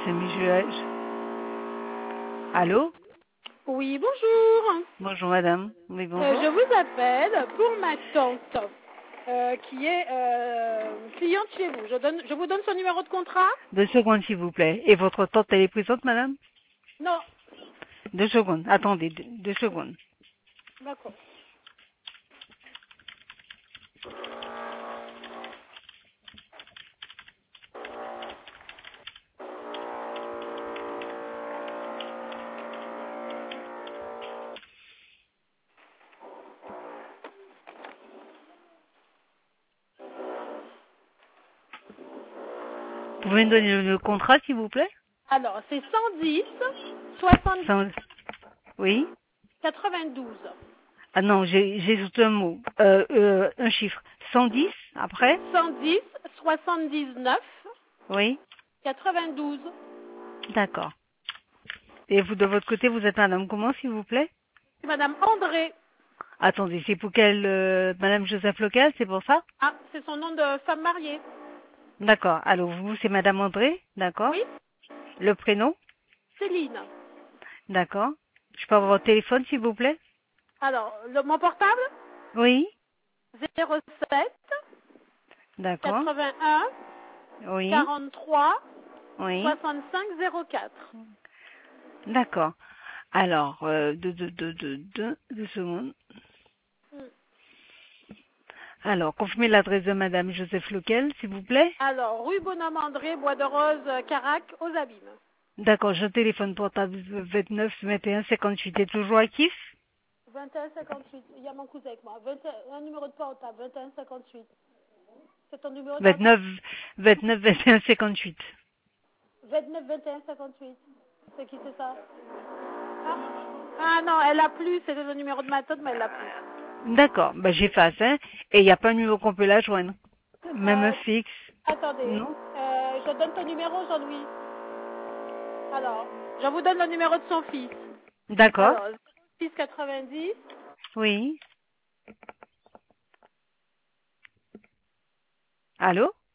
Saint-Michel. Allô? Oui, bonjour. Bonjour madame. Oui, bonjour. Je vous appelle pour ma tante qui est cliente chez vous. Je vous donne son numéro de contrat? 2 secondes s'il vous plaît. Et votre tante, elle est présente madame? Non. 2 secondes. Attendez, 2 secondes. D'accord. Vous pouvez me donner le contrat s'il vous plaît? Alors, c'est 110 60 Cent- Oui? 92. Ah non, j'ai surtout un mot. Un chiffre. 110 après? 110 79 Oui? 92. D'accord. Et vous, de votre côté, vous êtes madame comment s'il vous plaît? C'est Madame André. Attendez, c'est pour quelle madame Joseph Local, c'est pour ça? Ah, c'est son nom de femme mariée. D'accord. Alors vous, c'est madame André? D'accord. Oui, Le prénom? Céline. D'accord. Je peux avoir votre téléphone s'il vous plaît? Alors, mon portable? Oui? 07 D'accord. 81 Oui? 43 Oui? 65 04. D'accord. Alors, 2 secondes. Hmm. Alors, confirmez l'adresse de madame Joseph Lequel, s'il vous plaît? Alors, rue Bonhomme André, Bois de Rose, Carac, aux Abîmes. D'accord, j'ai un téléphone portable 29 21 58. Est toujours actif? 21 58. Il y a mon cousin avec moi. Un numéro de portable, 21 58. C'est ton numéro de 29 29 21 58. 29 21 58. C'est qui c'est ça? Ah. Ah non, elle a plus. C'était le numéro de ma tante, mais elle l'a plus. D'accord, bah j'efface, hein. Et il n'y a pas un numéro qu'on peut la joindre. Même un fixe. Attendez. Non? Je donne ton numéro, Jean-Louis. Alors, je vous donne le numéro de son fils. D'accord. Alors, 6 90 Oui. Allô?